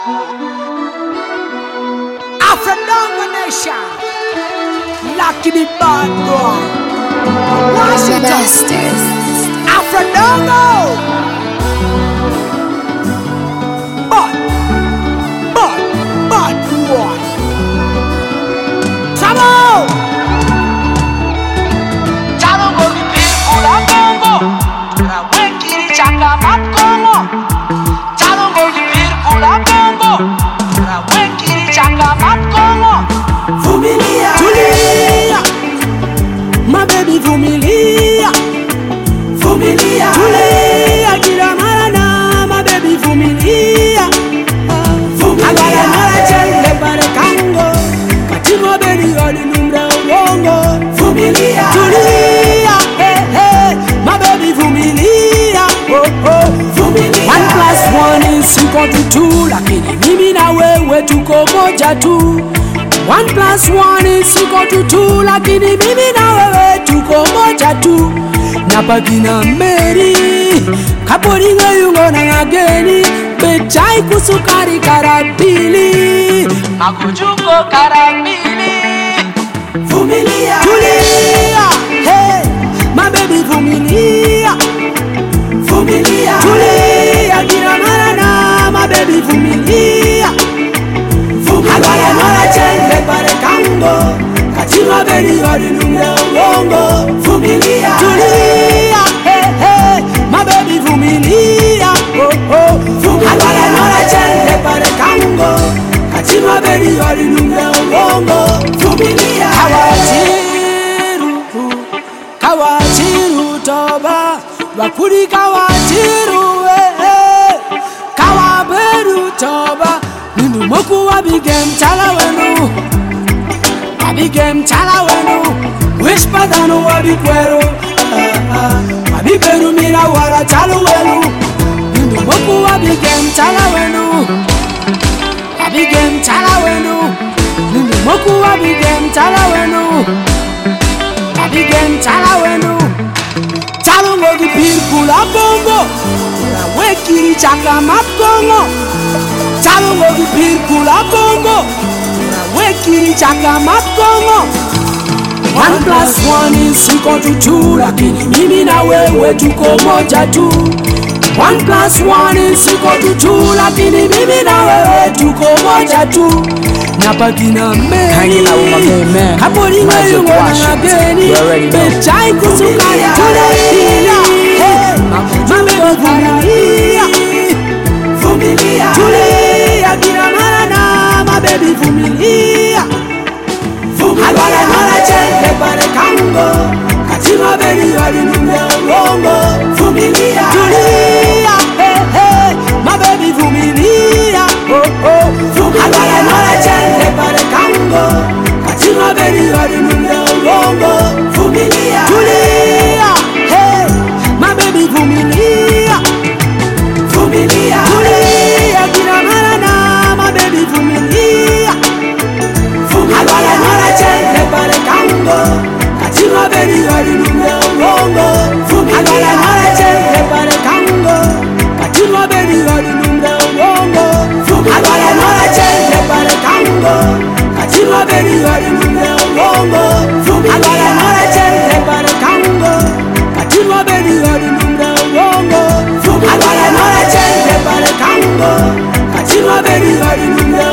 Afro Nation, Lucky the bad boy, Washington, Afro bad boy, trouble. Chalo gogi pirkula Congo, Rawekiri chaka mat Congo. Chalo gogi pirkula Congo, Rawekiri chaka mat Congo. Vumilia, Julia, my baby Vumilia, Vumilia, Julia, Gira Marana, my baby Vumilia, Vumilia, Agara Pare Congo, Katimo Beri Odi Numra Wongo, Vumilia, Julia, hey hey, my baby Vumilia, oh oh, Vumilia. 1+1 is equal to 2, lakini mimi na wewe tuko moja tu. 1+1 is equal to 2, lakini mimi na wewe tuko moja tu. Napaki na Mary, kaporinga yungo na ngageni, bechai kusukari karabili, makujuko karabili. Vumilia, Julia, hey, my baby Vumilia, Vumilia, Julia, Gira Marana, my baby Vumilia. Agaya nora chende pare Congo, Katima Beri Odi Numra Wongo. Vumilia, Julia, hey hey, my baby Vumilia, oh oh. Agaya nora chende pare Congo, Katima Beri Odi Numra Wongo. Vumilia, Kawachiru toba, Bakuri Kawachiru Kawaberu toba. Moku abigem chala wenu, whisper dano abikwero, abiberu mira wara chalu wenu. Moku abigem chala wenu, moku abigem chala wenu. Chalo ngogi pirkula Congo, Rawekiri chaka mat Congo. Chalo ngogi pirkula Congo, Rawekiri chaka mat Congo. 1+1 is equal to 2, lakini mimi na wewe tuko moja tu. 1+1 is equal to 2, lakini mimi na wewe tuko moja tu. Napaki na Mary, kaporinga yungo na ngageni, bechai kusukari karabili, mame Vumilia, Vumilia, Julia, Gira Marana, my baby Vumilia. Agara nora chende pare Congo, Katima Beri Odi Numra Wongo. Vumilia, Julia, hey hey, my baby Vumilia, oh oh. Agara nora chende pare Congo, Katima Beri Odi Numra Wongo. Vumilia, Julia, hey, my baby Vumilia, Vumilia, Julia, Gira Marana, my baby Vumilia. Agara nora chende pare Congo, Katima Beri Odi Numra Wongo. Agara nora chende pare Congo, Katima Beri Odi Numra Wongo. Agara nora chende pare Congo, Katima Beri Odi Numra Wongo. Agara nora chende pare Congo, Katima Beri Odi Numra Wongo. Agara nora chende pare Congo, Katima Beri Odi Numra